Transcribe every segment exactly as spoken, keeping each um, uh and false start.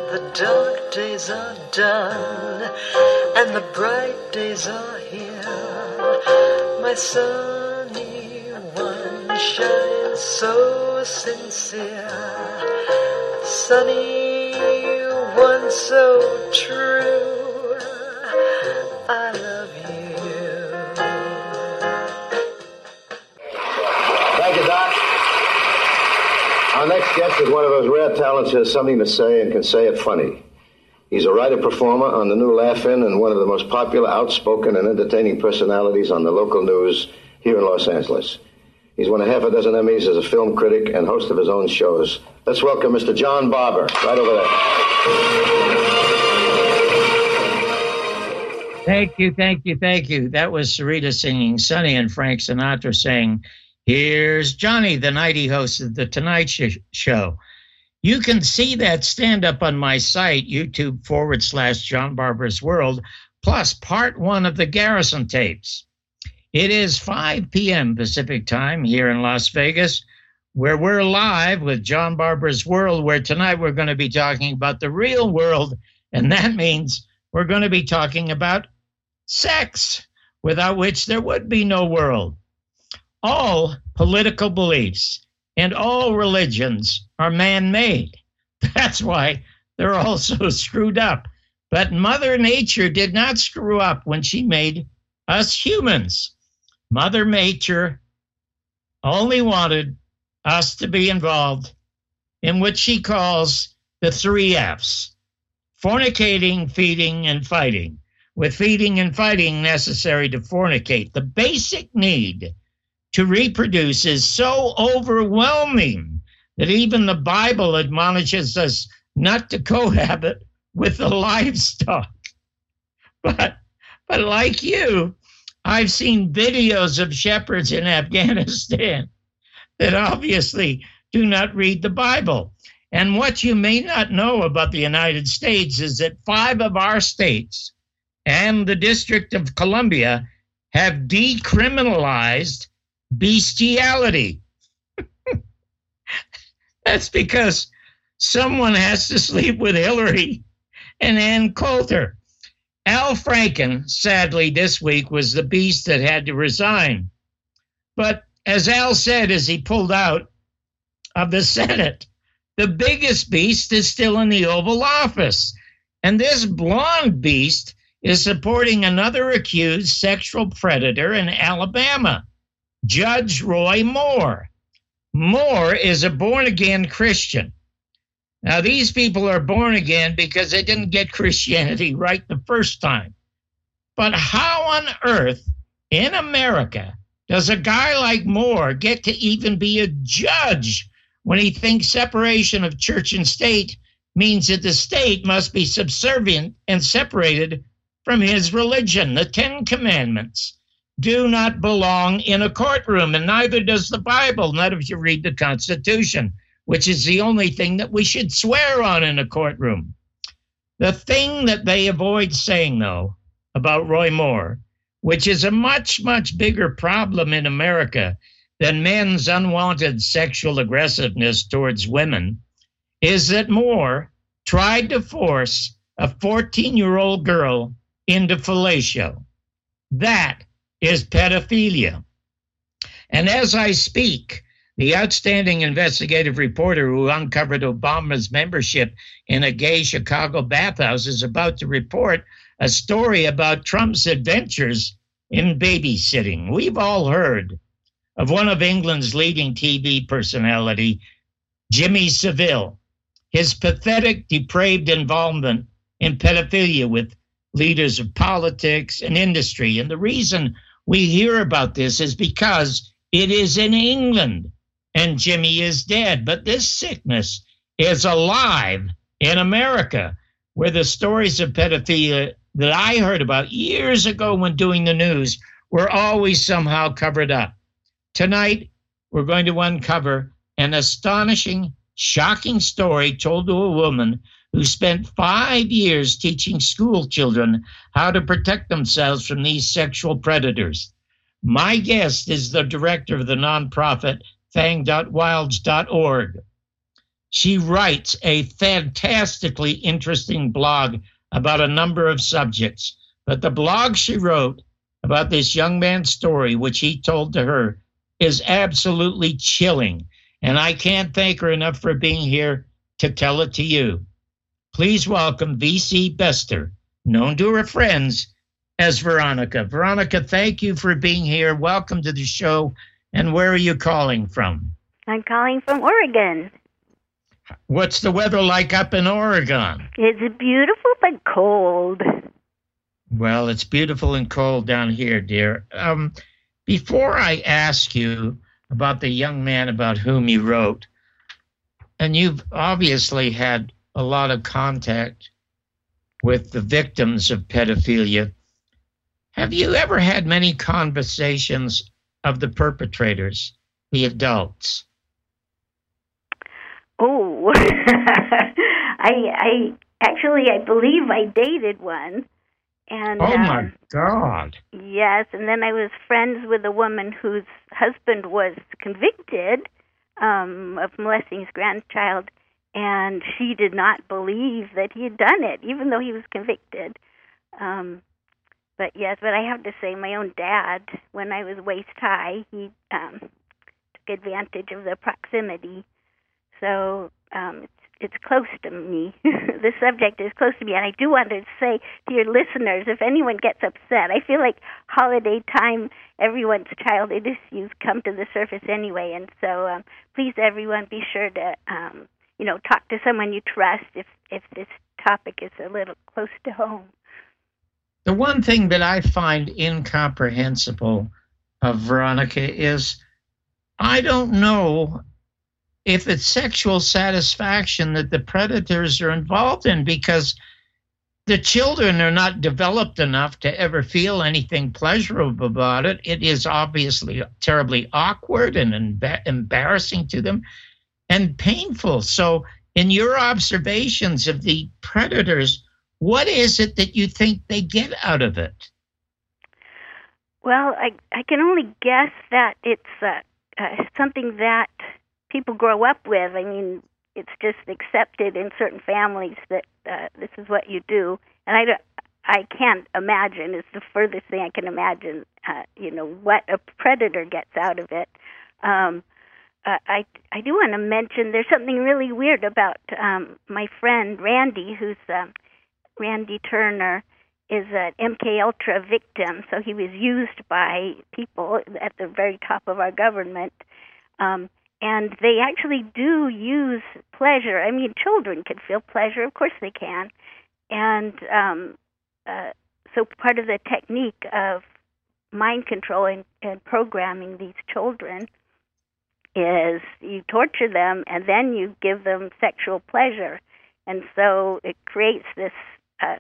The dark days are done, and the bright days are here. My sunny one shines so sincere. Sunny one so true. I love you. Thank you, Doc. Our next guest is one of those rare talents who has something to say and can say it funny. He's a writer-performer on the new Laugh-In and one of the most popular, outspoken, and entertaining personalities on the local news here in Los Angeles. He's won a half a dozen Emmys as a film critic and host of his own shows. Let's welcome Mister John Barber, right over there. Thank you, thank you, thank you. That was Sarita singing Sunny and Frank Sinatra saying, "Here's Johnny," the night he hosted The Tonight Show. You can see that stand-up on my site, YouTube forward slash John Barber's World, plus part one of the Garrison tapes. It is five p.m. Pacific time here in Las Vegas, where we're live with John Barber's World, where tonight we're going to be talking about the real world, and that means we're going to be talking about sex, without which there would be no world. All political beliefs and all religions are man-made. That's why they're all so screwed up. But Mother Nature did not screw up when she made us humans. Mother Nature only wanted us to be involved in what she calls the three F's: fornicating, feeding, and fighting, with feeding and fighting necessary to fornicate. The basic need to reproduce is so overwhelming that even the Bible admonishes us not to cohabit with the livestock. But, but like you, I've seen videos of shepherds in Afghanistan that obviously do not read the Bible. And what you may not know about the United States is that five of our states and the District of Columbia have decriminalized bestiality. That's because someone has to sleep with Hillary and Ann Coulter. Al Franken, sadly, this week was the beast that had to resign. But as Al said as he pulled out of the Senate, the biggest beast is still in the Oval Office. And this blonde beast is supporting another accused sexual predator in Alabama, Judge Roy Moore. Moore is a born-again Christian. Now, these people are born again because they didn't get Christianity right the first time. But how on earth in America does a guy like Moore get to even be a judge when he thinks separation of church and state means that the state must be subservient and separated from his religion? The Ten Commandments do not belong in a courtroom, and neither does the Bible, not if you read the Constitution, which is the only thing that we should swear on in a courtroom. The thing that they avoid saying, though, about Roy Moore, which is a much, much bigger problem in America than men's unwanted sexual aggressiveness towards women, is that Moore tried to force a fourteen-year-old girl into fellatio. That is pedophilia. And as I speak, the outstanding investigative reporter who uncovered Obama's membership in a gay Chicago bathhouse is about to report a story about Trump's adventures in babysitting. We've all heard of one of England's leading T V personality, Jimmy Savile, his pathetic, depraved involvement in pedophilia with leaders of politics and industry. And the reason we hear about this is because it is in England and Jimmy is dead. But this sickness is alive in America, where the stories of pedophilia that I heard about years ago when doing the news were always somehow covered up. Tonight, we're going to uncover an astonishing, shocking story told to a woman who spent five years teaching school children how to protect themselves from these sexual predators. My guest is the director of the nonprofit fang dot wilds dot org. She writes a fantastically interesting blog about a number of subjects. But the blog she wrote about this young man's story, which he told to her, is absolutely chilling. And I can't thank her enough for being here to tell it to you. Please welcome V C Bester, known to her friends as Veronica. Veronica, thank you for being here. Welcome to the show. And where are you calling from? I'm calling from Oregon. What's the weather like up in Oregon? It's beautiful but cold. Well, it's beautiful and cold down here, dear. Um, before I ask you about the young man about whom you wrote, and you've obviously had a lot of contact with the victims of pedophilia, have you ever had many conversations of the perpetrators, the adults? Oh, I, I actually, I believe I dated one. And, oh, my um, God. Yes, and then I was friends with a woman whose husband was convicted um, of molesting his grandchild, and she did not believe that he had done it, even though he was convicted. Um, but yes, but I have to say, my own dad, when I was waist high, he um, took advantage of the proximity. So um, it's, it's close to me. The subject is close to me. And I do want to say to your listeners, if anyone gets upset, I feel like holiday time, everyone's childhood issues come to the surface anyway. And so um, please, everyone, be sure to, um, you know, talk to someone you trust if, if this topic is a little close to home. The one thing that I find incomprehensible of Veronica is I don't know if it's sexual satisfaction that the predators are involved in, because the children are not developed enough to ever feel anything pleasurable about it. It is obviously terribly awkward and emba- embarrassing to them and painful. So in your observations of the predators, what is it that you think they get out of it? Well, I, I can only guess that it's uh, uh, something that people grow up with. I mean, it's just accepted in certain families that uh, this is what you do. And I, don't, I can't imagine, it's the furthest thing I can imagine, uh, you know, what a predator gets out of it. Um, uh, I, I do want to mention there's something really weird about um, my friend Randy, who's um, Randy Turner, is an M K Ultra victim. So he was used by people at the very top of our government. Um, And they actually do use pleasure. I mean, children can feel pleasure. Of course they can. And um, uh, so part of the technique of mind control and, and programming these children is you torture them and then you give them sexual pleasure. And so it creates this uh,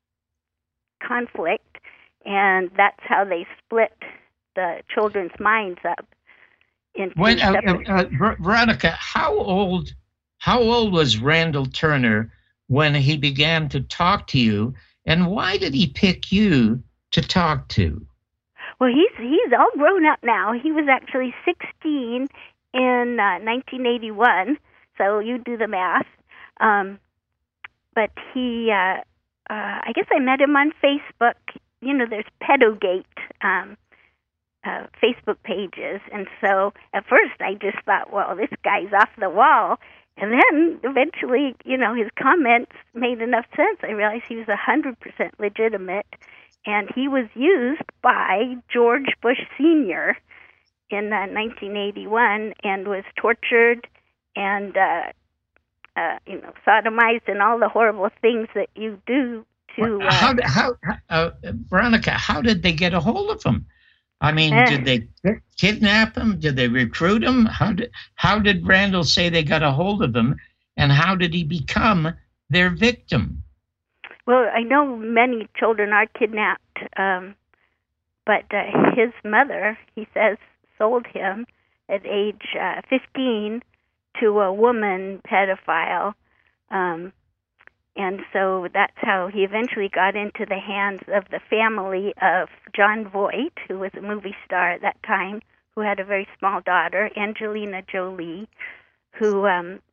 conflict, and that's how they split the children's minds up. When, uh, uh, uh, Veronica, how old, how old was Randall Turner when he began to talk to you, and why did he pick you to talk to? Well, he's he's all grown up now. He was actually sixteen in uh, nineteen eighty-one, so you do the math. Um, but he, uh, uh, I guess I met him on Facebook. You know, there's Pedogate. Um, Uh, Facebook pages, and so at first I just thought, well, this guy's off the wall, and then eventually, you know, his comments made enough sense. I realized he was one hundred percent legitimate, and he was used by George Bush Senior in uh, nineteen eighty-one and was tortured and, uh, uh, you know, sodomized and all the horrible things that you do to... Uh, how, how, uh, Veronica, how did they get a hold of him? I mean, did they kidnap him? Did they recruit him? How did, how did Randall say they got a hold of him, and how did he become their victim? Well, I know many children are kidnapped, um, but uh, his mother, he says, sold him at age uh, fifteen to a woman pedophile. Um, And so that's how he eventually got into the hands of the family of John Voight, who was a movie star at that time, who had a very small daughter, Angelina Jolie, who um,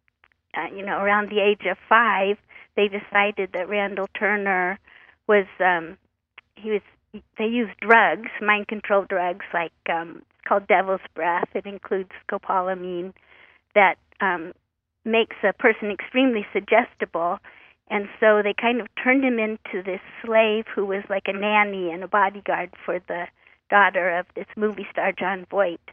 uh, you know, around the age of five, they decided that Randall Turner was, um, he was, they used drugs, mind control drugs, like, um, it's called Devil's Breath. It includes scopolamine that um, makes a person extremely suggestible. And so they kind of turned him into this slave who was like a nanny and a bodyguard for the daughter of this movie star, Jon Voight.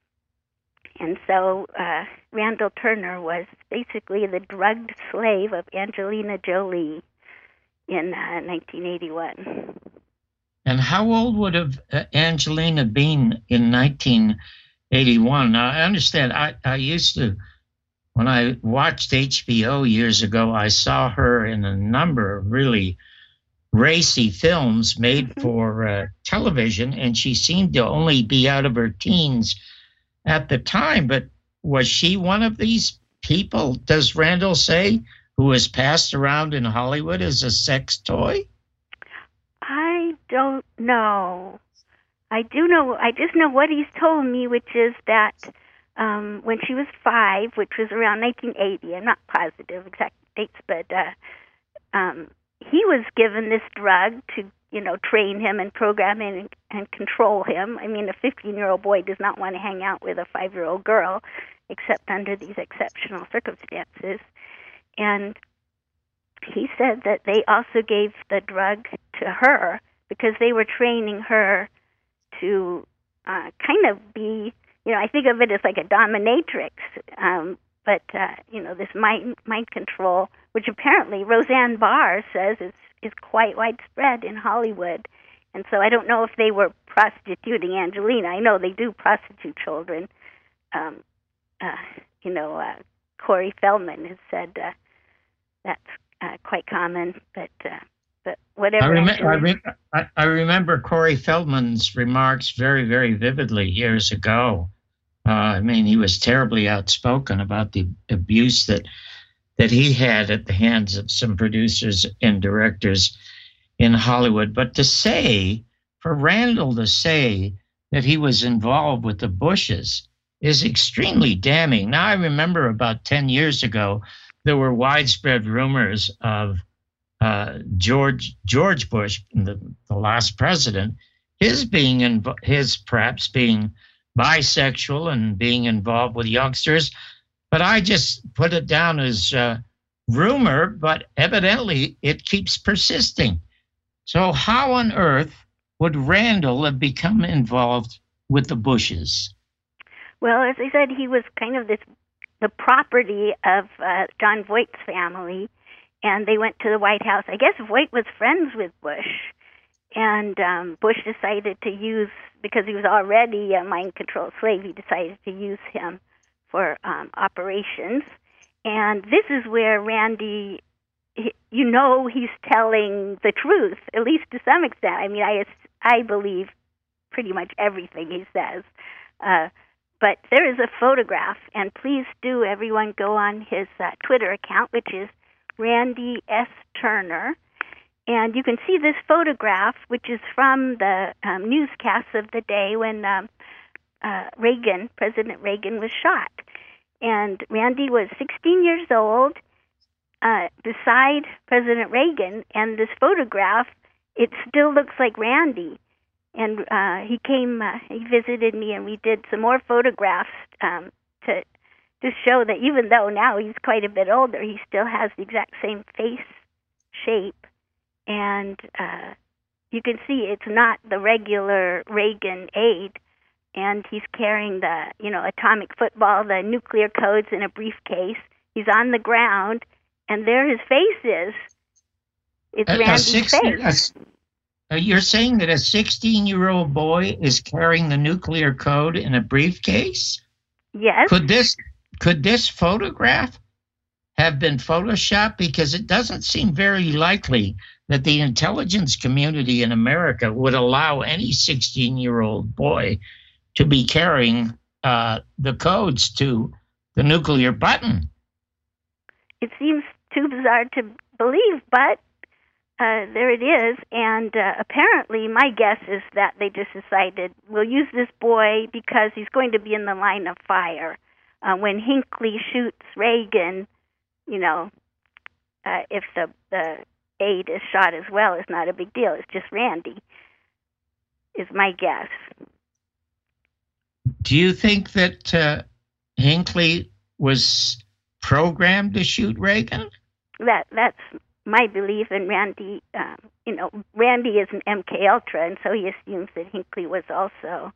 And so uh, Randall Turner was basically the drugged slave of Angelina Jolie in uh, nineteen eighty-one. And how old would have uh, Angelina been in nineteen eighty-one? Now, I understand, I, I used to, when I watched H B O years ago, I saw her in a number of really racy films made Mm-hmm. for uh, television, and she seemed to only be out of her teens at the time. But was she one of these people, does Randall say, who was passed around in Hollywood as a sex toy? I don't know. I do know, I just know what he's told me, which is that um, when she was five, which was around nineteen eighty, I'm not positive exact dates, but uh, um, he was given this drug to, you know, train him and program him and, and control him. I mean, a fifteen-year-old boy does not want to hang out with a five-year-old girl, except under these exceptional circumstances. And he said that they also gave the drug to her because they were training her to uh, kind of be, you know, I think of it as like a dominatrix, um, but, uh, you know, this mind, mind control, which apparently Roseanne Barr says is, is quite widespread in Hollywood. And so I don't know if they were prostituting Angelina. I know they do prostitute children. Um, uh, you know, uh, Corey Feldman has said uh, that's uh, quite common, but uh, but whatever. I, rem- Angelina, I, re- I, I remember Corey Feldman's remarks very, very vividly years ago. Uh, I mean, he was terribly outspoken about the abuse that that he had at the hands of some producers and directors in Hollywood. But to say, for Randall to say that he was involved with the Bushes is extremely damning. Now, I remember about ten years ago, there were widespread rumors of uh, George George Bush, the, the last president, his being inv- his perhaps being bisexual and being involved with youngsters. But I just put it down as uh, rumor, but evidently it keeps persisting. So how on earth would Randall have become involved with the Bushes? well, as I said, he was kind of this the property of uh, Jon Voight's family, and they went to the White House. I guess Voight was friends with Bush, and um, Bush decided to use, because he was already a mind-controlled slave, he decided to use him for um, operations. And this is where Randy, he, you know, he's telling the truth, at least to some extent. I mean, I, I believe pretty much everything he says. Uh, But there is a photograph, and please do, everyone, go on his uh, Twitter account, which is Randy S. Turner. And you can see this photograph, which is from the um, newscasts of the day when um, uh, Reagan, President Reagan, was shot. And Randy was sixteen years old uh, beside President Reagan, and this photograph, it still looks like Randy. And uh, he came, uh, he visited me, and we did some more photographs um, to to show that even though now he's quite a bit older, he still has the exact same face shape. And uh, you can see it's not the regular Reagan aide, and he's carrying the, you know, atomic football, the nuclear codes in a briefcase. He's on the ground, and there his face is. It's A- a Randy's sixty- a face. s- uh, You're saying that a sixteen-year-old boy is carrying the nuclear code in a briefcase? Yes. Could this could this photograph have been photoshopped? Because it doesn't seem very likely that the intelligence community in America would allow any sixteen-year-old boy to be carrying uh, the codes to the nuclear button. It seems too bizarre to believe, but uh, there it is. And uh, apparently, my guess is that they just decided, we'll use this boy because he's going to be in the line of fire. Uh, when Hinckley shoots Reagan, you know, uh, if the the aide is shot as well, it's not a big deal. It's just Randy, is my guess. Do you think that uh, Hinckley was programmed to shoot Reagan? That that's my belief. And Randy, um, you know, Randy is an M K Ultra, and so he assumes that Hinckley was also.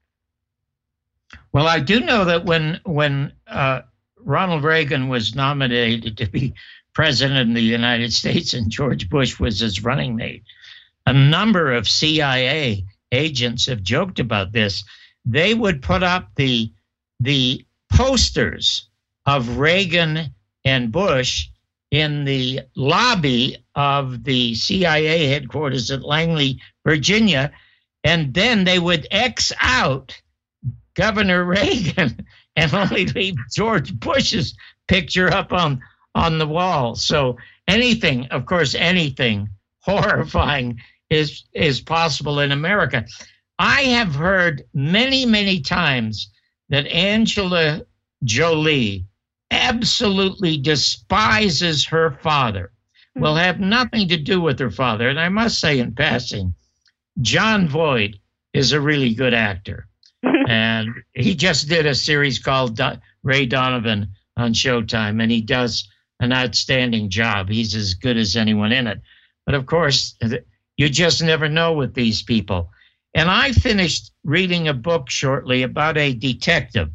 Well, I do know that when when uh, Ronald Reagan was nominated to be president of the United States and George Bush was his running mate, a number of C I A agents have joked about this. They would put up the the posters of Reagan and Bush in the lobby of the C I A headquarters at Langley, Virginia, and then they would X out Governor Reagan and only leave George Bush's picture up on, on the wall. So anything, of course, anything horrifying is is possible in America. I have heard many, many times that Angela Jolie absolutely despises her father, will have nothing to do with her father. And I must say in passing, John Voight is a really good actor. And he just did a series called Do- Ray Donovan on Showtime, and he does an outstanding job. He's as good as anyone in it. But of course, you just never know with these people. And I finished reading a book shortly about a detective.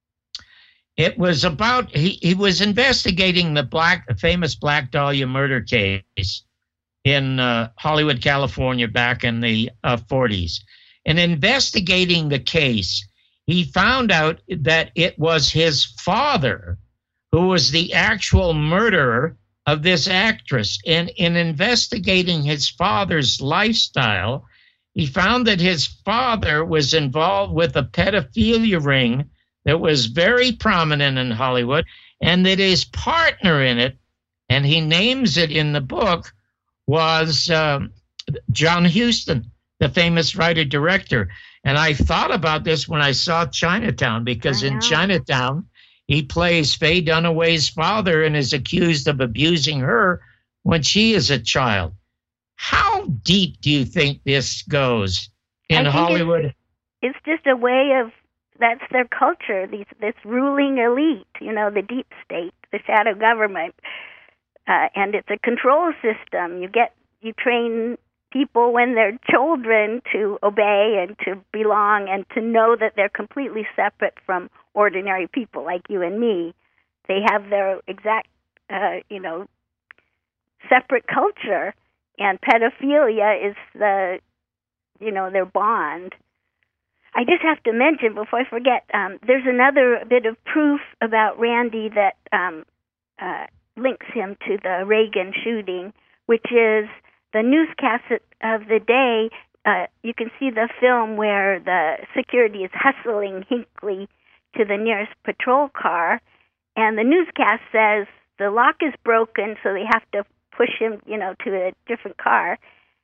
It was about, he, he was investigating the black, famous Black Dahlia murder case in uh, Hollywood, California, back in the uh, forties. And investigating the case, he found out that it was his father who was the actual murderer of this actress. And in investigating his father's lifestyle, he found that his father was involved with a pedophilia ring that was very prominent in Hollywood, and that his partner in it, and he names it in the book, was um, John Huston, the famous writer-director. And I thought about this when I saw Chinatown, because in Chinatown, he plays Faye Dunaway's father and is accused of abusing her when she is a child. How deep do you think this goes in Hollywood? It's, it's just a way of, that's their culture, these, this ruling elite, you know, the deep state, the shadow government. Uh, and it's a control system. You get, you train people when they're children to obey and to belong and to know that they're completely separate from ordinary people like you and me. They have their exact, uh, you know, separate culture, and pedophilia is the, you know, their bond. I just have to mention, before I forget, um, there's another bit of proof about Randy that um, uh, links him to the Reagan shooting, which is the newscast of the day. Uh, you can see the film where the security is hustling Hinckley to the nearest patrol car, and the newscast says the lock is broken, so they have to push him, you know, to a different car.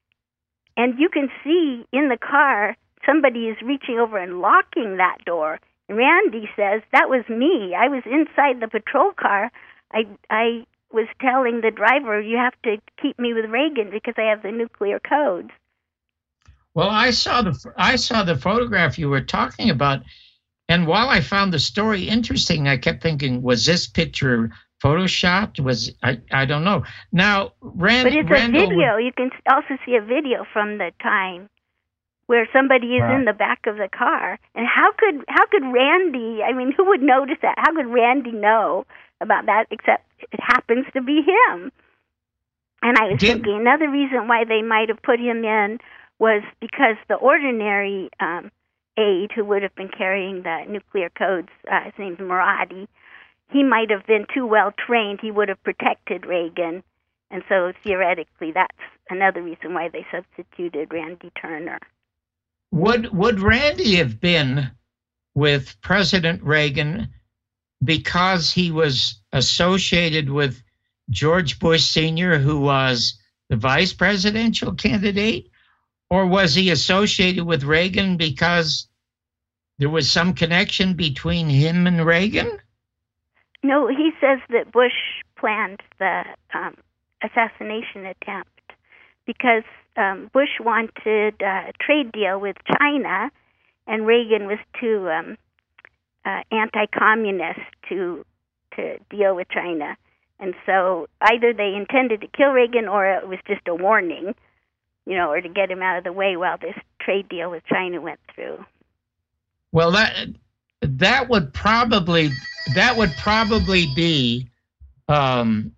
And you can see in the car somebody is reaching over and locking that door. And Randy says, that was me. I was inside the patrol car. I I was telling the driver, you have to keep me with Reagan because I have the nuclear codes. Well, I saw the I saw the photograph you were talking about, and while I found the story interesting, I kept thinking, was this picture photoshopped? Was I? I don't know. Now, Rand, but it's Randall a video. Would, you can also see a video from the time where somebody is wow. in the back of the car. And how could how could Randy? I mean, who would notice that? How could Randy know about that? Except it happens to be him. And I was Did, thinking another reason why they might have put him in was because the ordinary um, aide who would have been carrying the nuclear codes, uh, his name's Maradi, he might have been too well trained. He would have protected Reagan. And so theoretically, that's another reason why they substituted Randy Turner. Would would Randy have been with President Reagan because he was associated with George Bush Senior, who was the vice presidential candidate? Or was he associated with Reagan because there was some connection between him and Reagan? No, he says that Bush planned the um, assassination attempt because um, Bush wanted a trade deal with China, and Reagan was too um, uh, anti-communist to to deal with China. And so either they intended to kill Reagan or it was just a warning, you know, or to get him out of the way while this trade deal with China went through. Well, that that would probably that would probably be um,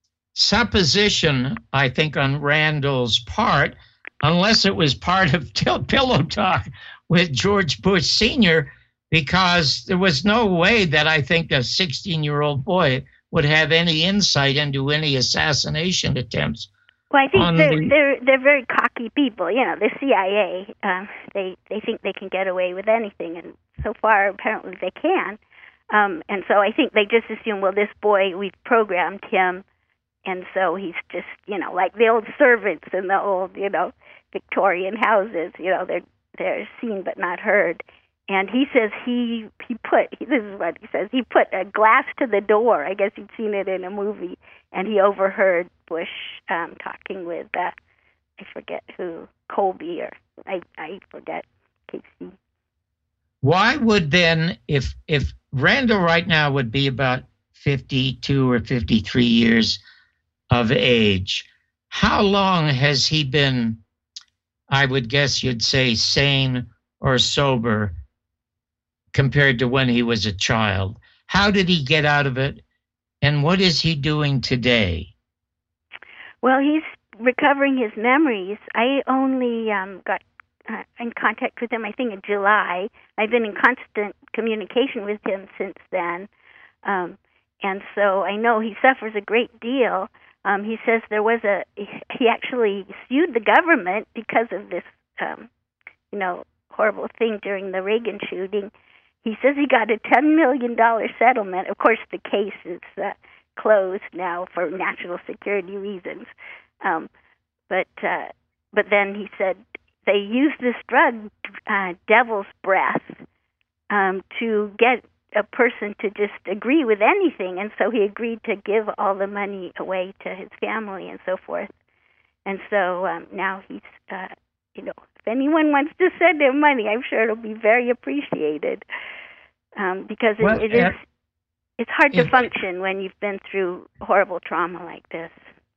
supposition, I think, on Randall's part, unless it was part of t- pillow talk with George Bush Senior, because there was no way that I think a sixteen-year-old boy would have any insight into any assassination attempts. Well, I think they're, the... they're they're very cocky people. You know, the C I A. Um, they they think they can get away with anything, and so far, apparently, they can. Um, and so I think they just assume, well, this boy, we've programmed him, and so he's just, you know, like the old servants in the old, you know, Victorian houses. You know, they're they're seen but not heard. And he says he he put, this is what he says, he put a glass to the door. I guess he'd seen it in a movie, and he overheard Bush um, talking with, uh, I forget who, Colby, or I, I forget, Casey. Why would then, if if Randall right now would be about fifty-two or fifty-three years of age, how long has he been, I would guess you'd say, sane or sober compared to when he was a child? How did he get out of it, and what is he doing today? Well, he's recovering his memories. I only um, got uh, in contact with him, I think, in July. I've been in constant communication with him since then, um, and so I know he suffers a great deal. Um, he says there was a, he actually sued the government because of this, um, you know, horrible thing during the Reagan shooting. He says he got a ten million dollars settlement. Of course, the case is uh, closed now for national security reasons. Um, but uh, but then he said they used this drug, uh, devil's breath, um, to get a person to just agree with anything. And so he agreed to give all the money away to his family and so forth. And so um, now he's, uh, you know, if anyone wants to send him money, I'm sure it'll be very appreciated, um, because it, well, it is uh, it's hard to it, function when you've been through horrible trauma like this.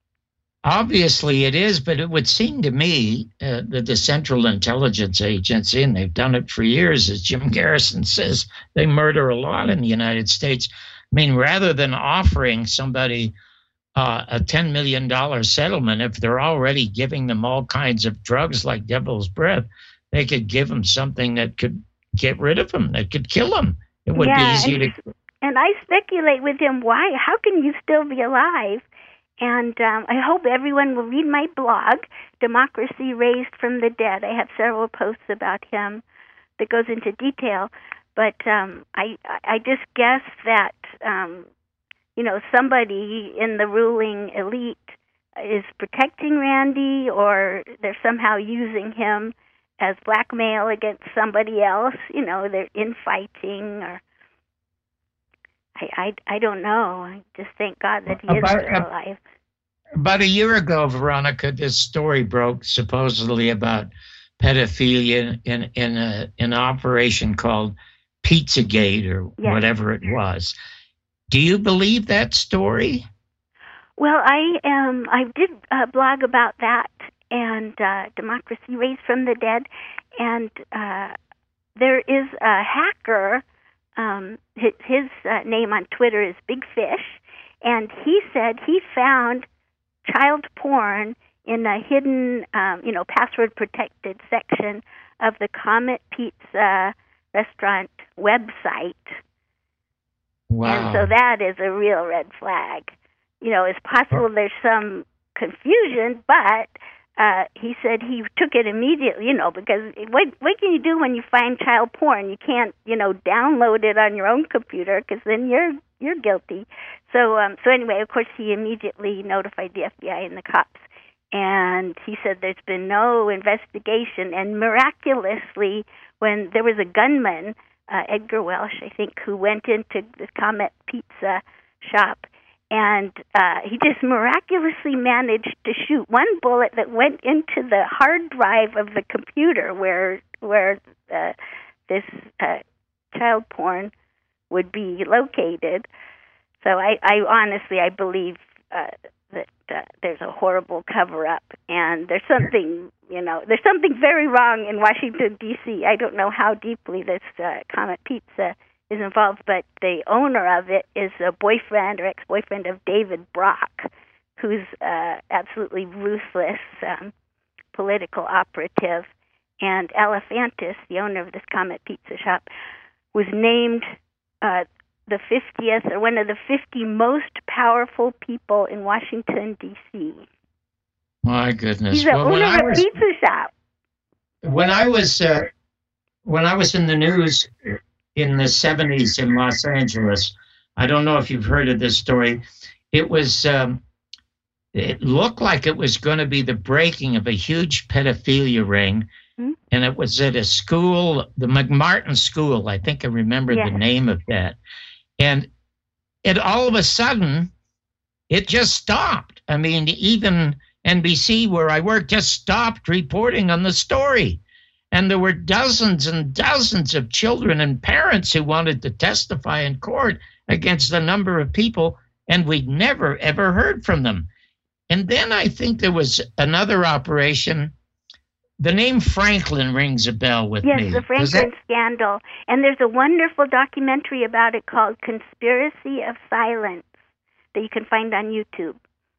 Obviously it is, but it would seem to me uh, that the Central Intelligence Agency, and they've done it for years, as Jim Garrison says, they murder a lot in the United States. I mean, rather than offering somebody uh, a ten million dollars settlement, if they're already giving them all kinds of drugs like devil's breath, they could give them something that could get rid of them, that could kill them. It would yeah, be easier and, to... And I speculate with him, why? How can you still be alive? And um, I hope everyone will read my blog, Democracy Raised from the Dead. I have several posts about him that goes into detail. But um, I, I just guess that, um, you know, somebody in the ruling elite is protecting Randy, or they're somehow using him as blackmail against somebody else. You know, they're infighting, or I, I, I don't know. I just thank God that he is about, still alive. About a year ago, Veronica, this story broke supposedly about pedophilia in in a, an operation called Pizzagate, or yes. whatever it was. Do you believe that story? Well, I um I did uh, blog about that, and uh, Democracy Raised from the Dead, and uh, there is a hacker. Um, his his uh, name on Twitter is Big Fish, and he said he found child porn in a hidden, um, you know, password-protected section of the Comet Pizza restaurant website. Wow. And so that is a real red flag. You know, it's possible there's some confusion, but uh, he said he took it immediately, you know, because what, what can you do when you find child porn? You can't, you know, download it on your own computer, because then you're you're guilty. So, um, so anyway, of course, he immediately notified the F B I and the cops. And he said there's been no investigation. And miraculously, when there was a gunman, uh, Edgar Welsh, I think, who went into the Comet Pizza shop and uh, he just miraculously managed to shoot one bullet that went into the hard drive of the computer where where uh, this uh, child porn would be located. So I, I honestly, I believe uh, that uh, there's a horrible cover-up, and there's something, you know, there's something very wrong in Washington, D C I don't know how deeply this uh, Comet Pizza is involved, but the owner of it is a boyfriend or ex-boyfriend of David Brock, who's uh, absolutely ruthless um, political operative. And Elephantis, the owner of this Comet Pizza shop, was named uh, the fiftieth or one of the fifty most powerful people in Washington, D C My goodness. He's the well, owner of a was, pizza shop. When I was uh, when I was in the news in the seventies in Los Angeles, I don't know if you've heard of this story. It was um, it looked like it was going to be the breaking of a huge pedophilia ring. And it was at a school, the McMartin School. I think I remember yes. the name of that. And it all of a sudden, it just stopped. I mean, even N B C, where I work, just stopped reporting on the story. And there were dozens and dozens of children and parents who wanted to testify in court against a number of people, and we'd never, ever heard from them. And then I think there was another operation. The name Franklin rings a bell with yes, me. Yes, the Franklin scandal. And there's a wonderful documentary about it called Conspiracy of Silence that you can find on YouTube.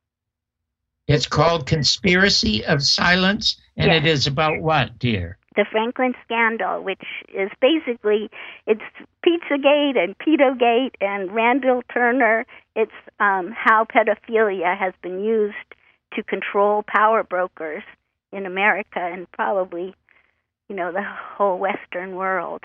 It's called Conspiracy of Silence, and yes. It is about what, dear? The Franklin scandal, which is basically, it's Pizzagate and Pedogate and Randall Turner. It's um, how pedophilia has been used to control power brokers in America and probably, you know, the whole Western world.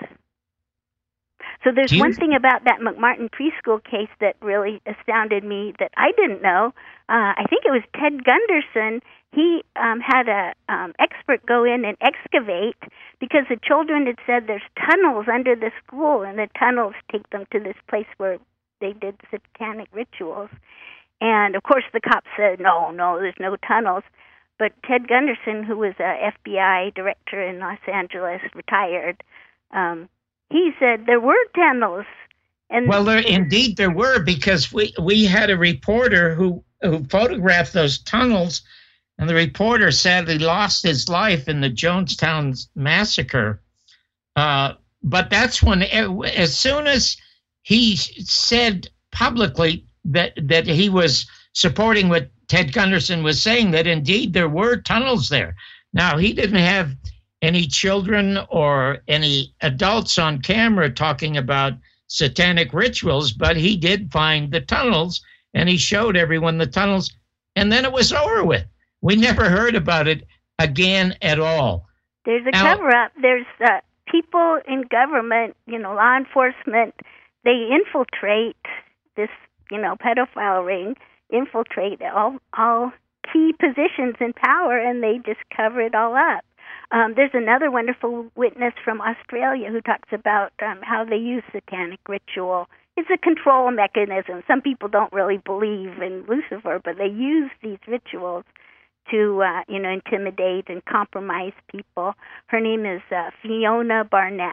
So there's you... one thing about that McMartin preschool case that really astounded me that I didn't know. Uh, I think it was Ted Gunderson. He um, had a um, expert go in and excavate because the children had said there's tunnels under the school, and the tunnels take them to this place where they did satanic rituals. And, of course, the cops said, no, no, there's no tunnels. But Ted Gunderson, who was a F B I director in Los Angeles, retired, um, he said there were tunnels. And well, there, indeed there were, because we, we had a reporter who, who photographed those tunnels, and the reporter sadly lost his life in the Jonestown massacre. Uh, but that's when, as soon as he said publicly that, that he was supporting what Ted Gunderson was saying, that indeed there were tunnels there. Now, he didn't have any children or any adults on camera talking about satanic rituals, but he did find the tunnels, and he showed everyone the tunnels, and then it was over with. We never heard about it again at all. There's a now, cover-up. There's uh, people in government, you know, law enforcement, they infiltrate this, you know, pedophile ring, infiltrate all all key positions in power, and they just cover it all up. Um, there's another wonderful witness from Australia who talks about um, how they use satanic ritual. It's a control mechanism. Some people don't really believe in Lucifer, but they use these rituals to, uh, you know, intimidate and compromise people. Her name is uh, Fiona Barnett.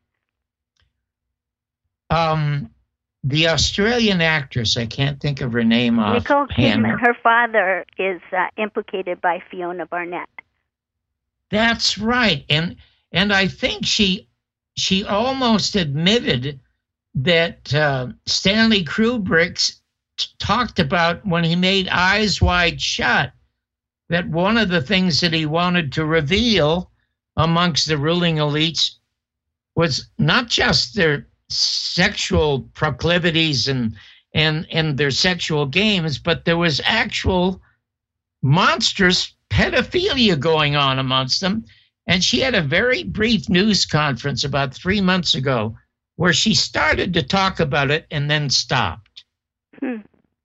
Um. The Australian actress, I can't think of her name off. Nicole Kidman. Her father is uh, implicated by Fiona Barnett. That's right, and and I think she she almost admitted that uh, Stanley Kubrick t- talked about when he made Eyes Wide Shut, that one of the things that he wanted to reveal amongst the ruling elites was not just their sexual proclivities and and and their sexual games, but there was actual monstrous pedophilia going on amongst them. And she had a very brief news conference about three months ago where she started to talk about it and then stopped. Hmm.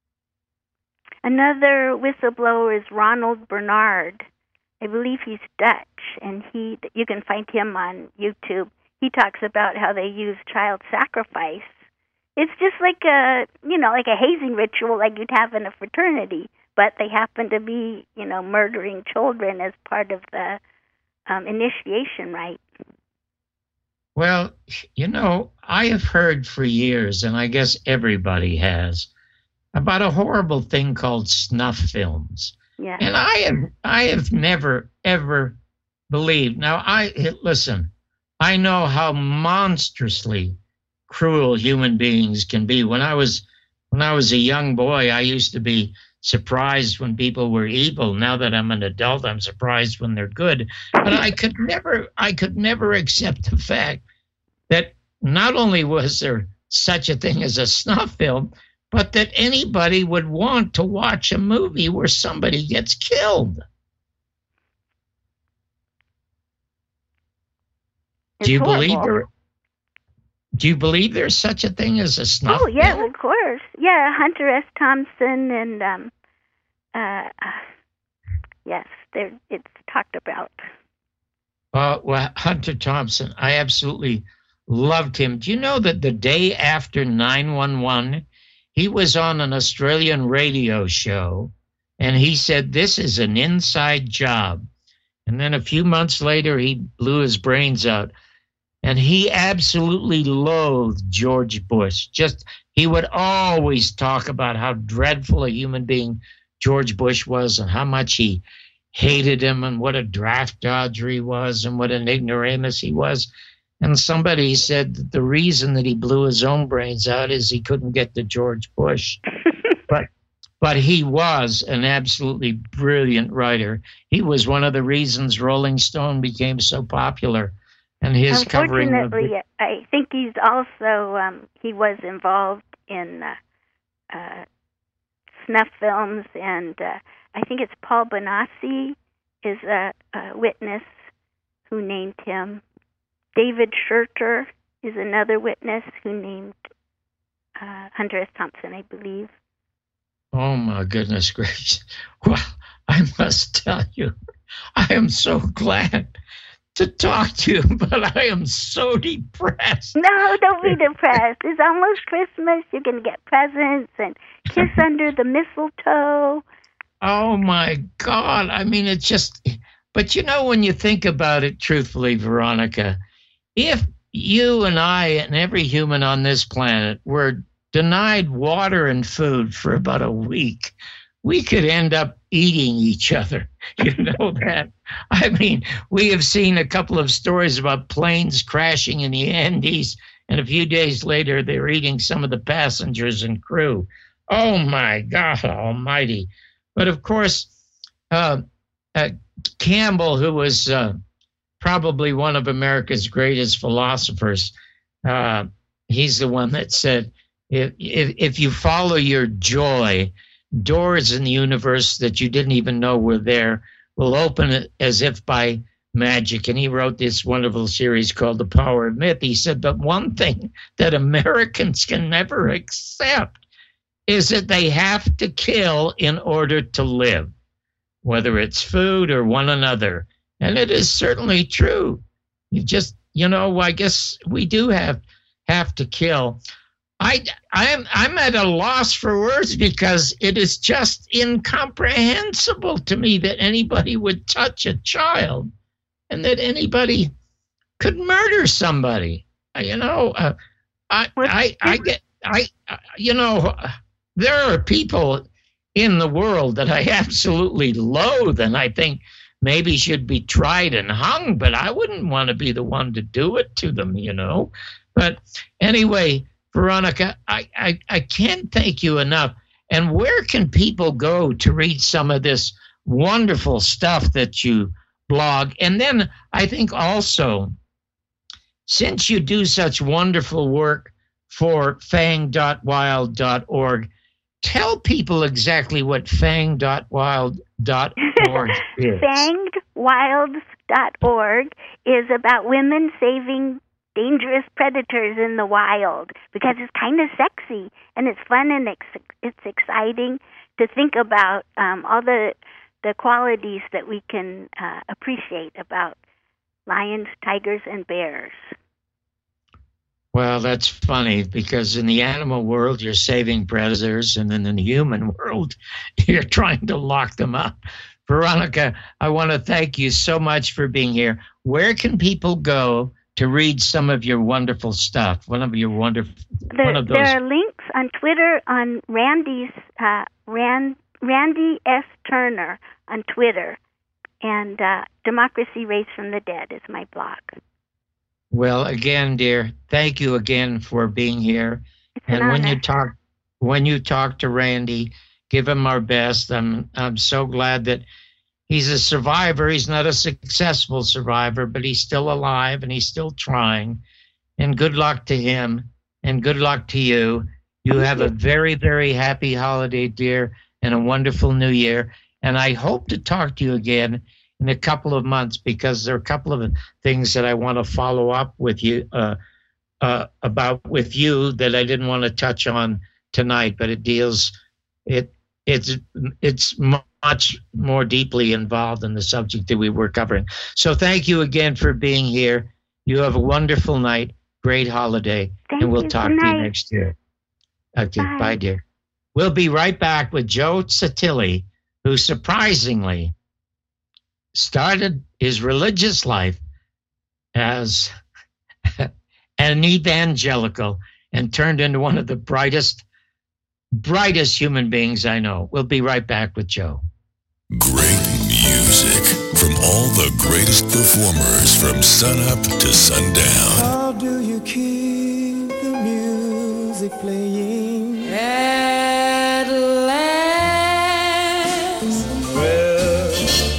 Another whistleblower is Ronald Bernard. I believe he's Dutch, and he you can find him on YouTube. He talks about how they use child sacrifice. it's just like a, you know, like a hazing ritual like you'd have in a fraternity, but they happen to be, you know, murdering children as part of the um, initiation rite. Well, you know, I have heard for years, and I guess everybody has, about a horrible thing called snuff films. Yeah. And I have, I have never, ever believed. Now, I listen, I know how monstrously cruel human beings can be. When I was, when I was a young boy, I used to be surprised when people were evil. Now that I'm an adult, I'm surprised when they're good. But I could never, I could never accept the fact that not only was there such a thing as a snuff film, but that anybody would want to watch a movie where somebody gets killed. It's do you horrible. believe there? Do you believe there's such a thing as a snuff Oh, yes, film? of course. Yeah, Hunter S. Thompson and, um, uh, yes, there it's talked about. Uh, well, Hunter Thompson, I absolutely loved him. Do you know that the day after nine one one, he was on an Australian radio show, and he said, this is an inside job. And then a few months later, he blew his brains out. And he absolutely loathed George Bush. Just, he would always talk about how dreadful a human being George Bush was and how much he hated him and what a draft dodger he was and what an ignoramus he was. And somebody said that the reason that he blew his own brains out is he couldn't get to George Bush. but but he was an absolutely brilliant writer. He was one of the reasons Rolling Stone became so popular. And his covering of Unfortunately, the, I think he's also, um, he was involved in uh, uh, snuff films, and uh, I think it's Paul Bonacci is a, a witness who named him. David Scherter is another witness who named uh, Hunter S. Thompson, I believe. oh my goodness gracious. Well, I must tell you, I am so glad to talk to you, but I am so depressed. No, don't be depressed. It's almost Christmas. You can get presents and kiss under the mistletoe. Oh my God. I mean, it's just, but you know, when you think about it truthfully, Veronica, if you and I and every human on this planet were denied water and food for about a week, we could end up eating each other. You know that? I mean, we have seen a couple of stories about planes crashing in the Andes, and a few days later, they're eating some of the passengers and crew. Oh, my God almighty. But, of course, uh, uh, Campbell, who was uh, probably one of America's greatest philosophers, uh, he's the one that said, if, if, if you follow your joy, doors in the universe that you didn't even know were there will open as if by magic. And he wrote this wonderful series called The Power of Myth. He said, but one thing that Americans can never accept is that they have to kill in order to live, whether it's food or one another. And it is certainly true. You just, you know, I guess we do have have to kill. I, I'm, I'm at a loss for words because it is just incomprehensible to me that anybody would touch a child and that anybody could murder somebody. You know, uh, I, I, I get, I, you know, there are people in the world that I absolutely loathe and I think maybe should be tried and hung, but I wouldn't want to be the one to do it to them, you know. But anyway, Veronica, I, I, I can't thank you enough. And where can people go to read some of this wonderful stuff that you blog? And then I think also, since you do such wonderful work for fang dot wild dot org, tell people exactly what fang dot wild dot org is. fanged wilds dot org is about women saving dangerous predators in the wild because it's kind of sexy and it's fun and ex- it's exciting to think about um, all the the qualities that we can uh, appreciate about lions, tigers, and bears. Well, that's funny because in the animal world, you're saving predators, and then in the human world, you're trying to lock them up. Veronica, I want to thank you so much for being here. Where can people go to read some of your wonderful stuff? One of your wonderful, there, one of those. There are links on Twitter on Randy's uh, Rand, Randy S. Turner on Twitter, and uh, Democracy Raised from the Dead is my blog. Well, again, dear, thank you again for being here. It's an and when honor. you talk, when you talk to Randy, give him our best. I'm I'm so glad that he's a survivor. He's not a successful survivor, but he's still alive and he's still trying. And good luck to him, and good luck to you. You have a very, very happy holiday, dear, and a wonderful new year. And I hope to talk to you again in a couple of months, because there are a couple of things that I want to follow up with you uh, uh, about with you that I didn't want to touch on tonight, but it deals it it's it's much more deeply involved in the subject that we were covering. So thank you again for being here. You have a wonderful night, great holiday, Thank and we'll you. talk Good to you night. next year. Okay, Bye. bye, dear. We'll be right back with Joe Satilli, who surprisingly started his religious life as an evangelical and turned into one of the brightest, brightest human beings I know. We'll be right back with Joe. Great music from all the greatest performers from sunup to sundown. How do you keep the music playing? At last, well,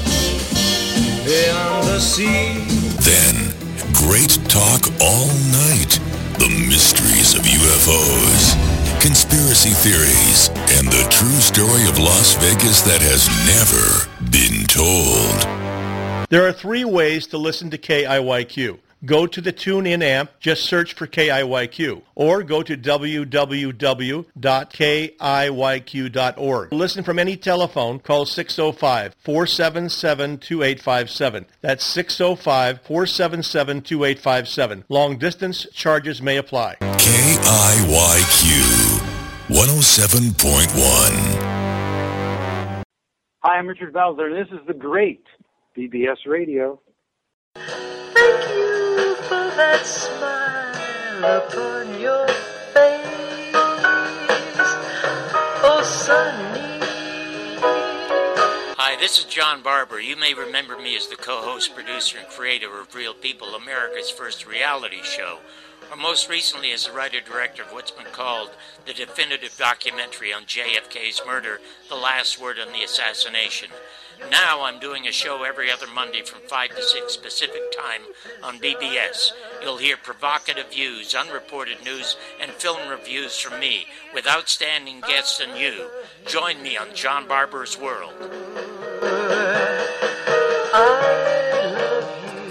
beyond the sea. Then, great talk all night. The mysteries of U F Os, conspiracy theories, and the true story of Las Vegas that has never been told. There are three ways to listen to K I Y Q. Go to the TuneIn app, just search for K I Y Q, or go to w w w dot k i y q dot org. Listen from any telephone, call six oh five, four seven seven, two eight five seven. That's six oh five, four seven seven, two eight five seven. Long distance charges may apply. K I Y Q, one oh seven point one. Hi, I'm Richard Belzer. This is the great B B S Radio. Thank you for that smile upon your face, oh Sunny. Hi, this is John Barber. You may remember me as the co-host, producer, and creator of Real People, America's first reality show, or most recently as the writer-director of what's been called the definitive documentary on J F K's murder, The Last Word on the Assassination. Now I'm doing a show every other Monday from five to six Pacific Time on B B S. You'll hear provocative views, unreported news, and film reviews from me with outstanding guests and you. Join me on John Barber's World. I love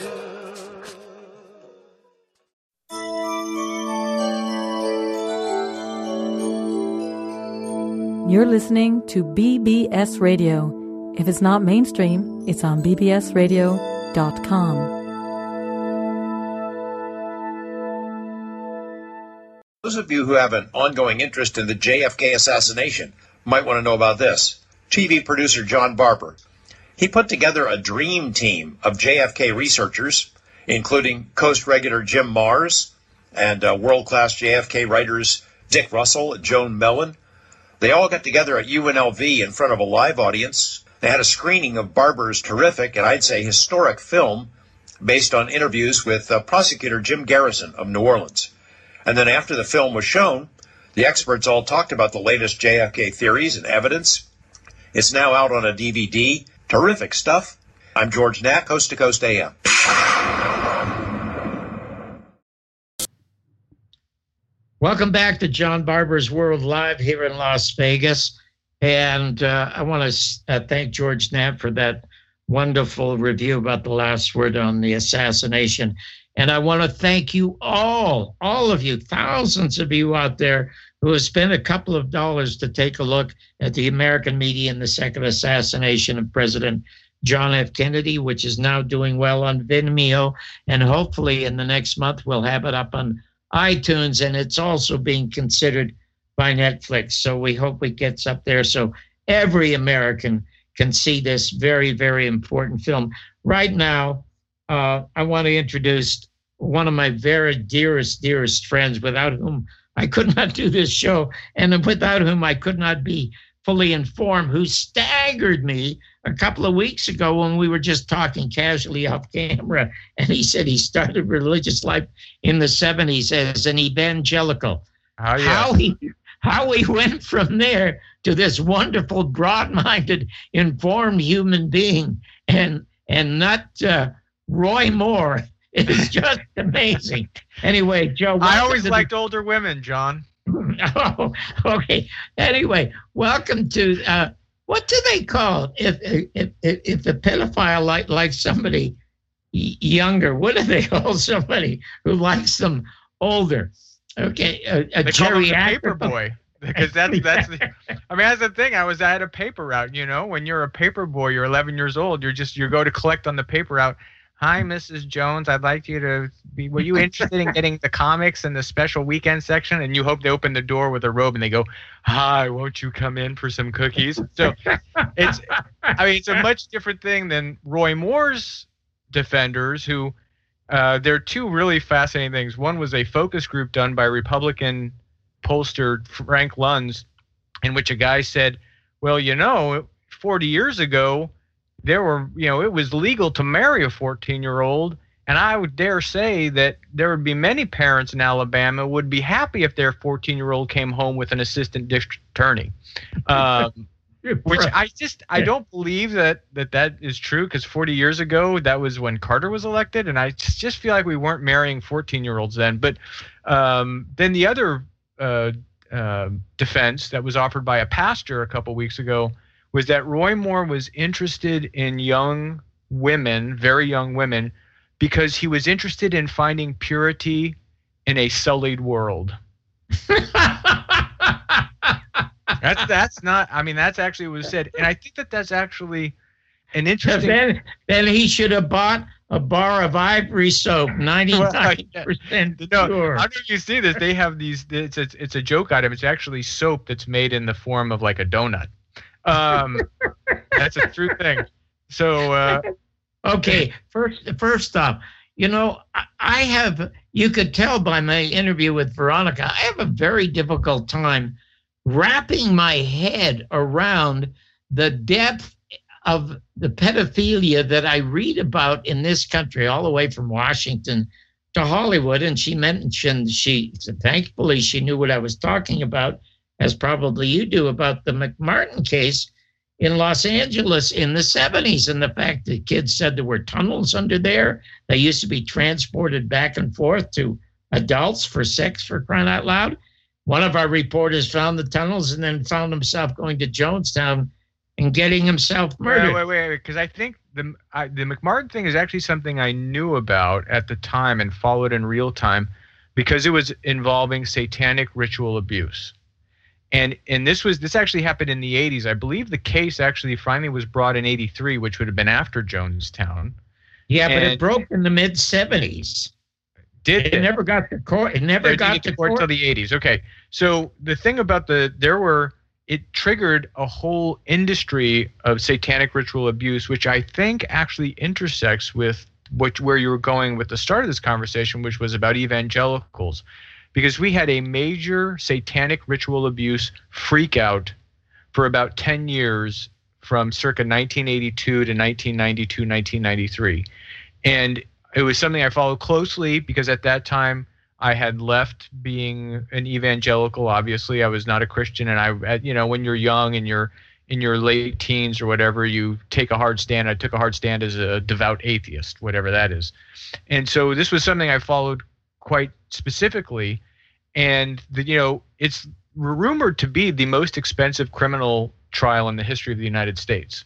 you. You're listening to B B S Radio. If it's not mainstream, it's on b b s radio dot com. Those of you who have an ongoing interest in the J F K assassination might want to know about this. T V producer John Barber. He put together a dream team of J F K researchers, including Coast regular Jim Mars and uh, world-class J F K writers Dick Russell and Joan Mellon. They all got together at U N L V in front of a live audience. They had a screening of Barber's terrific, and I'd say historic film, based on interviews with uh, prosecutor Jim Garrison of New Orleans. And then after the film was shown, the experts all talked about the latest J F K theories and evidence. It's now out on a D V D. Terrific stuff. I'm George Knapp, Coast to Coast A M. Welcome back to John Barber's World Live here in Las Vegas. And uh, I want to uh, thank George Knapp for that wonderful review about The Last Word on the Assassination. And I want to thank you all, all of you, thousands of you out there who have spent a couple of dollars to take a look at the American media and the second assassination of President John F. Kennedy, which is now doing well on Vimeo. And hopefully in the next month, we'll have it up on iTunes, and it's also being considered by Netflix. So we hope it gets up there so every American can see this very, very important film. Right now, uh, I want to introduce one of my very dearest, dearest friends, without whom I could not do this show, and without whom I could not be fully informed, who staggered me a couple of weeks ago when we were just talking casually off camera. And he said he started religious life in the seventies as an evangelical. Oh, yeah. How he how he went from there to this wonderful, broad-minded, informed human being, and and not uh, Roy Moore. It's just amazing. Anyway, Joe. I always the- liked older women, John. Oh, okay. Anyway, welcome to uh, what do they call it? If if if, if a pedophile like likes somebody y- younger, what do they call somebody who likes them older? Okay, a, a They call him the geriatric paper boy. Because that's that's the, I mean that's the thing. I was at a paper route. You know, when you're a paper boy, you're eleven years old. You're just you go to collect on the paper route. Hi, Missus Jones. I'd like you to be. Were you interested in getting the comics in the special weekend section? And you hope they open the door with a robe and they go, "Hi, won't you come in for some cookies?" So it's. I mean, it's a much different thing than Roy Moore's defenders, who. Uh, there are two really fascinating things. One was a focus group done by Republican pollster Frank Luntz, in which a guy said, well, you know, forty years ago, there were, you know, it was legal to marry a fourteen-year-old, and I would dare say that there would be many parents in Alabama would be happy if their fourteen-year-old came home with an assistant district attorney. Um, which I just I don't believe that that, that is true, because forty years ago, that was when Carter was elected, and I just, just feel like we weren't marrying fourteen-year-olds then. But um, then the other uh, uh, defense that was offered by a pastor a couple weeks ago was that Roy Moore was interested in young women, very young women, because he was interested in finding purity in a sullied world. That's that's not. I mean, that's actually what was said, and I think that that's actually an interesting. Then, then he should have bought a bar of Ivory soap, ninety-nine percent no, pure. I don't know if you see this. They have these. It's a, it's a joke item. It's actually soap that's made in the form of like a donut. Um, that's a true thing. So. Uh, okay, first first off, you know, I, I have. You could tell by my interview with Veronica, I have a very difficult time wrapping my head around the depth of the pedophilia that I read about in this country, all the way from Washington to Hollywood. And she mentioned, she thankfully she knew what I was talking about, as probably you do, about the McMartin case in Los Angeles in the seventies, and the fact that kids said there were tunnels under there. They used to be transported back and forth to adults for sex, for crying out loud. One of our reporters found the tunnels and then found himself going to Jonestown and getting himself murdered. Wait, wait, wait, because I think the I, the McMartin thing is actually something I knew about at the time and followed in real time, because it was involving satanic ritual abuse. And and this was this actually happened in the eighties. I believe the case actually finally was brought in eighty-three, which would have been after Jonestown. Yeah, but and it broke in the mid seventies. Did it, it never got to court? It never got get to court court until the eighties. Okay, so the thing about the there were it triggered a whole industry of satanic ritual abuse, which I think actually intersects with which where you were going with the start of this conversation, which was about evangelicals, because we had a major satanic ritual abuse freak out for about ten years, from circa nineteen eighty-two to nineteen ninety-two, nineteen ninety-three, and it was something I followed closely because at that time I had left being an evangelical. Obviously, I was not a Christian, and I, you know, when you're young and you're in your late teens or whatever, you take a hard stand. I took a hard stand as a devout atheist, whatever that is. And so this was something I followed quite specifically, and the, you know, it's rumored to be the most expensive criminal trial in the history of the United States.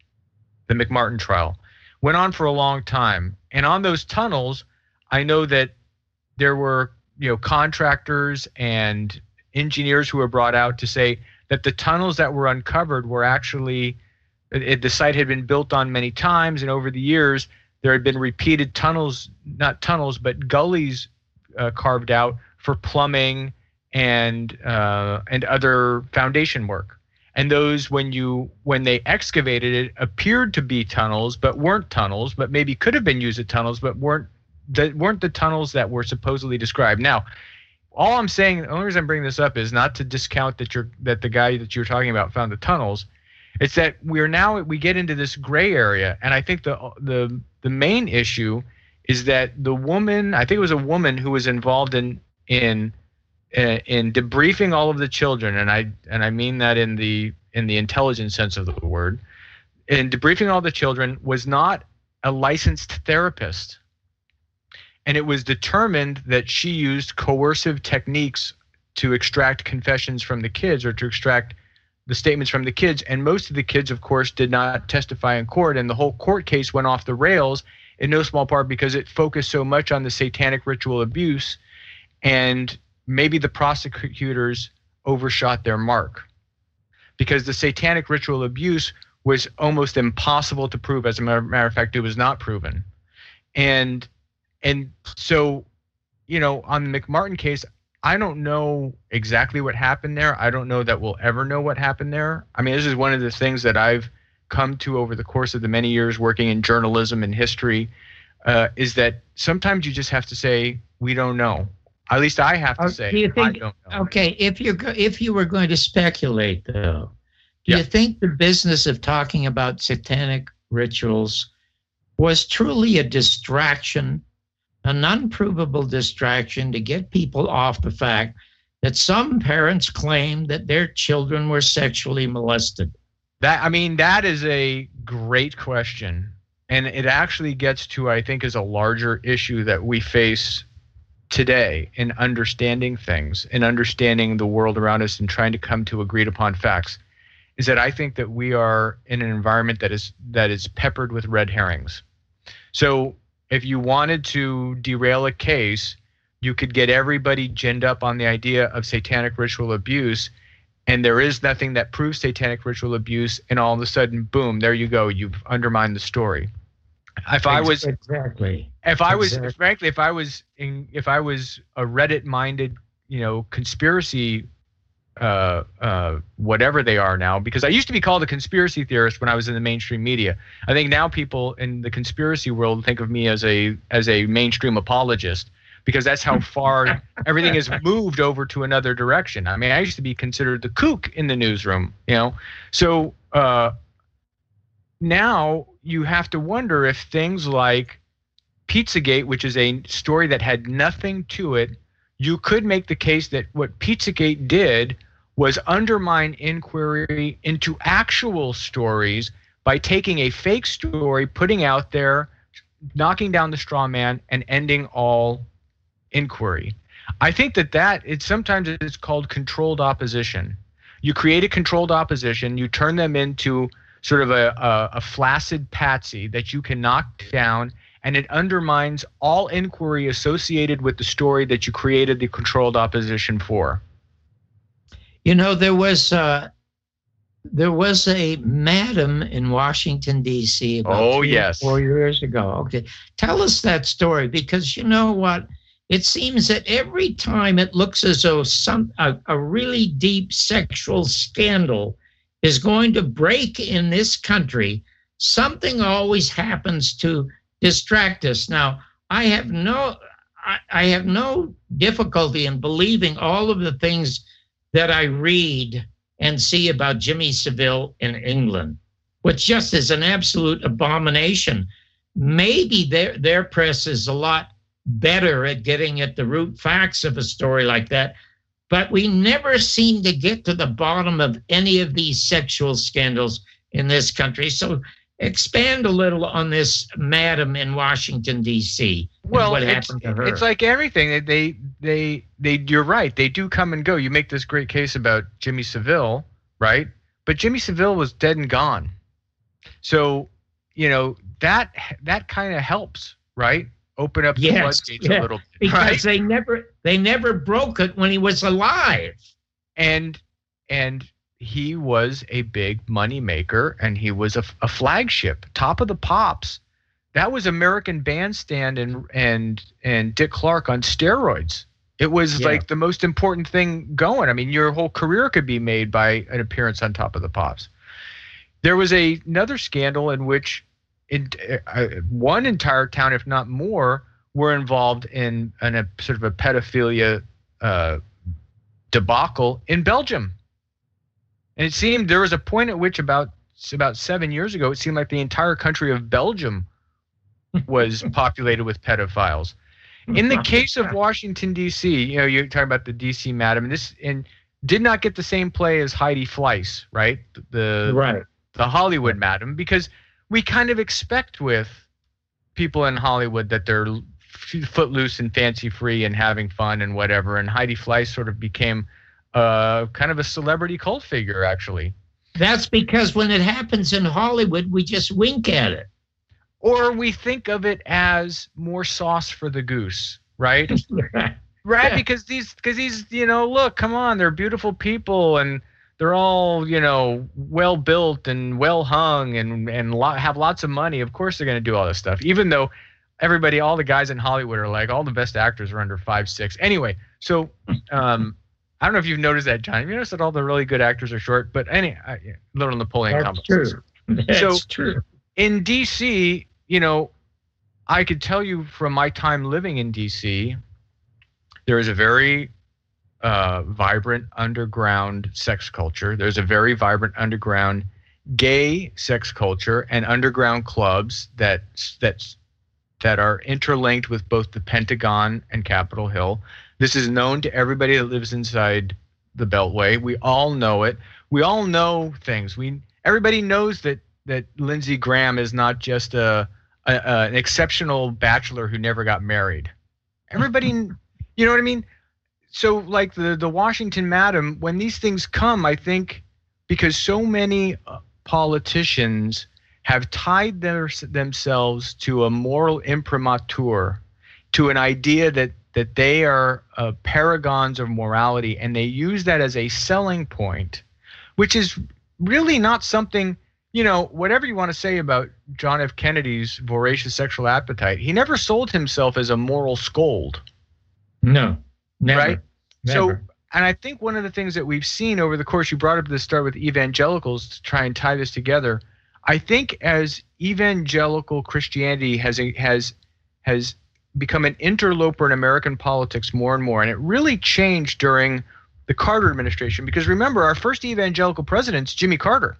The McMartin trial went on for a long time. And on those tunnels, I know that there were, you know, contractors and engineers who were brought out to say that the tunnels that were uncovered were actually, it, the site had been built on many times, and over the years there had been repeated tunnels, not tunnels, but gullies uh, carved out for plumbing and uh, and other foundation work. And those, when you when they excavated it, appeared to be tunnels, but weren't tunnels, but maybe could have been used as tunnels, but weren't that weren't the tunnels that were supposedly described. Now, all I'm saying, the only reason I'm bringing this up is not to discount that you're that the guy that you're talking about found the tunnels. It's that we're now we get into this gray area, and I think the the the main issue is that the woman, I think it was a woman who was involved in in uh, in debriefing all of the children, and I and I mean that in the in the intelligent sense of the word, in debriefing all the children, was not a licensed therapist. And it was determined that she used coercive techniques to extract confessions from the kids, or to extract the statements from the kids. And most of the kids, of course, did not testify in court. And the whole court case went off the rails in no small part because it focused so much on the satanic ritual abuse. And maybe the prosecutors overshot their mark, because the satanic ritual abuse was almost impossible to prove. As a matter of fact, it was not proven. And And so, you know, on the McMartin case, I don't know exactly what happened there. I don't know that we'll ever know what happened there. I mean, this is one of the things that I've come to over the course of the many years working in journalism and history, uh, is that sometimes you just have to say, we don't know. At least I have to Oh, say, do you think, I don't know. Okay, if you're go- if you were going to speculate, though, do Yeah. you think the business of talking about satanic rituals was truly a distraction, an unprovable distraction to get people off the fact that some parents claimed that their children were sexually molested? That I mean, that is a great question. And it actually gets to, I think, is a larger issue that we face today in understanding things, in understanding the world around us, and trying to come to agreed upon facts, is that I think that we are in an environment that is that is peppered with red herrings. So if you wanted to derail a case, you could get everybody ginned up on the idea of satanic ritual abuse, and there is nothing that proves satanic ritual abuse, and all of a sudden, boom, there you go, you've undermined the story. If I was exactly, if I was Exactly. frankly, if I was in, if I was a Reddit-minded, you know, conspiracy, uh, uh, whatever they are now, because I used to be called a conspiracy theorist when I was in the mainstream media. I think now people in the conspiracy world think of me as a as a mainstream apologist, because that's how far everything has moved over to another direction. I mean, I used to be considered the kook in the newsroom, you know. So uh, now you have to wonder if things like Pizzagate, which is a story that had nothing to it, you could make the case that what Pizzagate did was undermine inquiry into actual stories by taking a fake story, putting out there, knocking down the straw man, and ending all inquiry. I think that that it's sometimes it's called controlled opposition. You create a controlled opposition, you turn them into sort of a, a, a flaccid patsy that you can knock down, and it undermines all inquiry associated with the story that you created the controlled opposition for. You know, there was uh, there was a madam in Washington, D C about Oh, three yes. or four years ago. Okay, tell us that story, because you know what? It seems that every time it looks as though some a, a really deep sexual scandal is going to break in this country, something always happens to distract us. Now, I have no I, I have no difficulty in believing all of the things that I read and see about Jimmy Savile in England, which just is an absolute abomination. Maybe their their press is a lot better at getting at the root facts of a story like that, but we never seem to get to the bottom of any of these sexual scandals in this country. So expand a little on this madam in Washington, D C, and Well, what it's, happened to her. it's like everything. They, they, they. You're right. They do come and go. You make this great case about Jimmy Savile, right? But Jimmy Savile was dead and gone. So, you know, that that kind of helps, right? Open up the Yes, floodgates yeah, a little bit, because right? they never they never broke it when he was alive. And and he was a big money maker, and he was a, a flagship, top of the pops. That was American Bandstand and and and Dick Clark on steroids. It was Yeah. like the most important thing going. I mean, your whole career could be made by an appearance on Top of the Pops. There was a, another scandal in which in, uh, one entire town, if not more, were involved in, in a sort of a pedophilia uh, debacle in Belgium. And it seemed there was a point at which about about seven years ago, it seemed like the entire country of Belgium was populated with pedophiles. In the case of Washington, D C, you know, you're talking about the D C madam, and this and did not get the same play as Heidi Fleiss, right? The Right. the Hollywood madam, because we kind of expect with people in Hollywood that they're f- footloose and fancy free and having fun and whatever. And Heidi Fleiss sort of became uh, kind of a celebrity cult figure, actually. That's because when it happens in Hollywood, we just wink at it. Or we think of it as more sauce for the goose, right? Right, Yeah. because these, because these, you know, look, come on, they're beautiful people and they're all, you know, well built and well hung and and lo- have lots of money. Of course, they're going to do all this stuff, even though everybody, all the guys in Hollywood are like, all the best actors are under five six. Anyway, so um, I don't know if you've noticed that, John. Have you noticed that all the really good actors are short? But any uh, little Napoleon That's complex. true. That's So- true. In D C, you know, I could tell you from my time living in D C, there is a very uh, vibrant underground sex culture. There's a very vibrant underground gay sex culture and underground clubs that that that are interlinked with both the Pentagon and Capitol Hill. This is known to everybody that lives inside the Beltway. We all know it. We all know things. We everybody knows that that Lindsey Graham is not just a, a, a an exceptional bachelor who never got married. Everybody, you know what I mean? So like the, the Washington madam, when these things come, I think because so many uh, politicians have tied their, themselves to a moral imprimatur, to an idea that, that they are uh, paragons of morality, and they use that as a selling point, which is really not something. You know, whatever you want to say about John F. Kennedy's voracious sexual appetite, he never sold himself as a moral scold. No, never. Right? So, Never. and I think one of the things that we've seen over the course, you brought up at the start with evangelicals to try and tie this together. I think as evangelical Christianity has has has become an interloper in American politics more and more, and it really changed during the Carter administration, because remember, our first evangelical president's Jimmy Carter.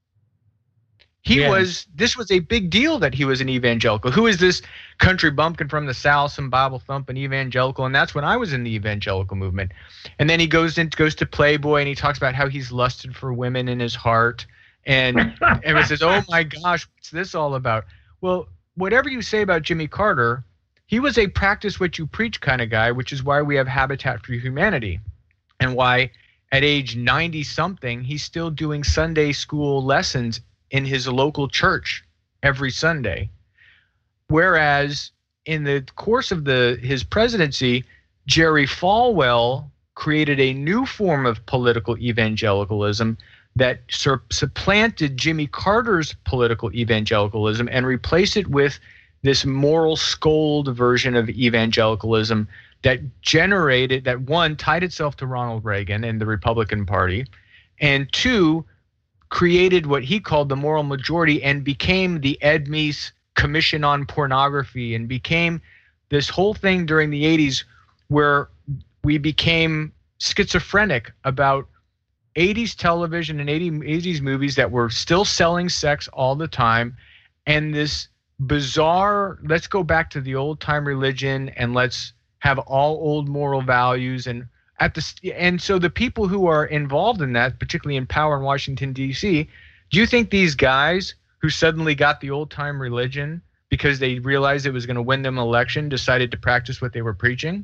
He Yes. was, this was a big deal that he was an evangelical. Who is this country bumpkin from the South, some Bible thumping evangelical? And that's when I was in the evangelical movement. And then he goes in, goes to Playboy, and he talks about how he's lusted for women in his heart. And everyone says, oh my gosh, what's this all about? Well, whatever you say about Jimmy Carter, he was a practice what you preach kind of guy, which is why we have Habitat for Humanity. And why at age ninety something, he's still doing Sunday school lessons in his local church every Sunday. Whereas in the course of the his presidency, Jerry Falwell created a new form of political evangelicalism that sur- supplanted Jimmy Carter's political evangelicalism and replaced it with this moral scold version of evangelicalism that generated, that one, tied itself to Ronald Reagan and the Republican Party, and two, created what he called the moral majority and became the Ed Meese Commission on Pornography, and became this whole thing during the eighties where we became schizophrenic about eighties television and eighties movies that were still selling sex all the time, and this bizarre, let's go back to the old time religion and let's have all old moral values. And at the and so the people who are involved in that, particularly in power in Washington, D C, do you think these guys who suddenly got the old time religion because they realized it was going to win them an election decided to practice what they were preaching?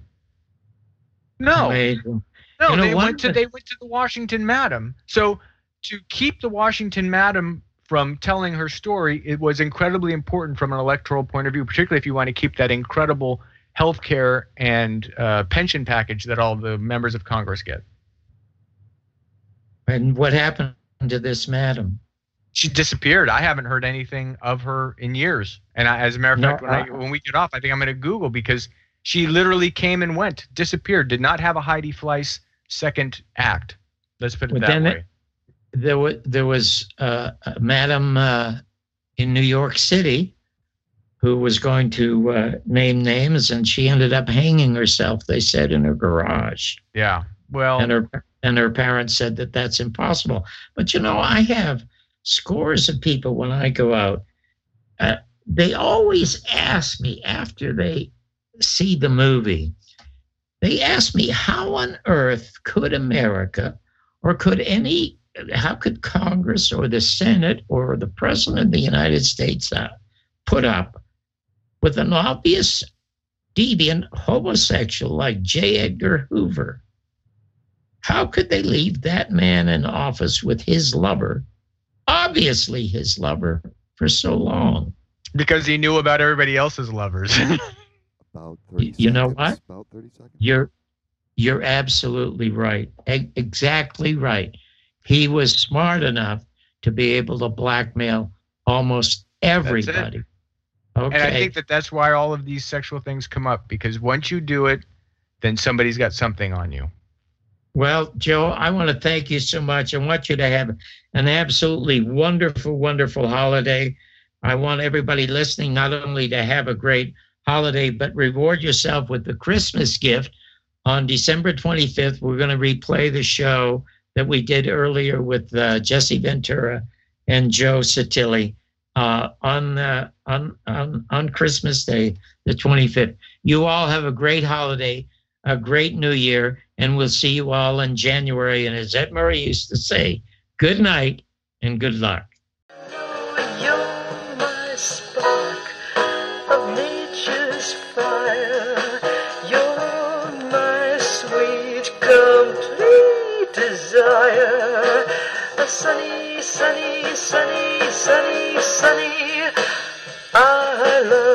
No. Amazing. No, You know, they one went to thing- they went to the Washington Madam. So to keep the Washington Madam from telling her story, it was incredibly important from an electoral point of view, particularly if you want to keep that incredible health care and uh, pension package that all the members of Congress get. And what happened to this madam? She disappeared. I haven't heard anything of her in years. And I, as a matter of No, fact, when, I, I- when we get off, I think I'm going to Google, because She literally came and went, disappeared, did not have a Heidi Fleiss second act. Let's put it Well, that then way. it- There was there was uh, a madam uh, in New York City who was going to uh, name names, and she ended up hanging herself. They said in her garage, Yeah. Well, and her and her parents said that that's impossible. But you know, I have scores of people when I go out. Uh, they always ask me after they see the movie. They ask me, how on earth could America, or could any how could Congress or the Senate or the President of the United States uh, put up with an obvious deviant homosexual like J. Edgar Hoover? How could they leave that man in office with his lover, obviously his lover, for so long? because he knew about everybody else's lovers. About You, you know what? About thirty seconds. You're you're absolutely right. E- exactly right. He was smart enough to be able to blackmail almost everybody. Okay. And I think that that's why all of these sexual things come up, because once you do it, then somebody's got something on you. Well, Joe, I want to thank you so much. I want you to have an absolutely wonderful, wonderful holiday. I want everybody listening not only to have a great holiday, but reward yourself with the Christmas gift. On December twenty-fifth, we're going to replay the show that we did earlier with uh, Jesse Ventura and Joe Satilli uh, on, uh, on, on, on Christmas Day, the twenty-fifth. You all have a great holiday, a great new year, and we'll see you all in January. And as Ed Murray used to say, good night and good luck. You're my spark of nature's fire. You're my sweet, complete desire. A sunny, sunny, sunny, sunny, sunny. I love